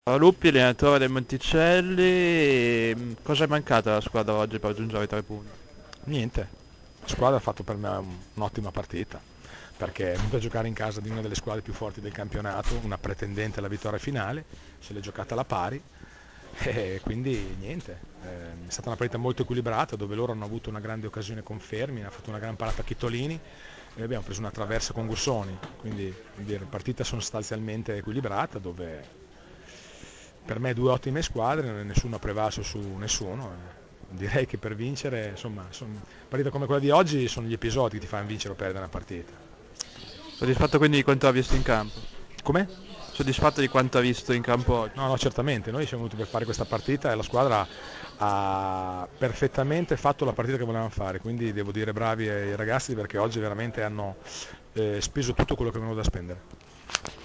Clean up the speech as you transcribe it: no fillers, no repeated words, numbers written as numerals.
Ciao Luppi, allenatore del Monticelli. Cosa è mancato alla squadra oggi per raggiungere i 3 punti? Niente, la squadra ha fatto per me un'ottima partita, perché è venuta a giocare in casa di una delle squadre più forti del campionato, una pretendente alla vittoria finale, se l'è giocata alla pari e quindi niente. È stata una partita molto equilibrata dove loro hanno avuto una grande occasione con Fermi, ha fatto una gran parata a Chitolini e abbiamo preso una traversa con Gursoni, quindi vuol dire, la partita sostanzialmente equilibrata dove per me due ottime squadre, nessuno ha prevalso su nessuno. Direi che per vincere, insomma, partite come quella di oggi sono gli episodi che ti fanno vincere o perdere una partita. Soddisfatto quindi di quanto ha visto in campo? Come? Soddisfatto di quanto ha visto in campo oggi? No, no, certamente, noi siamo venuti per fare questa partita e la squadra ha perfettamente fatto la partita che volevamo fare, quindi devo dire bravi ai ragazzi perché oggi veramente hanno speso tutto quello che avevano da spendere.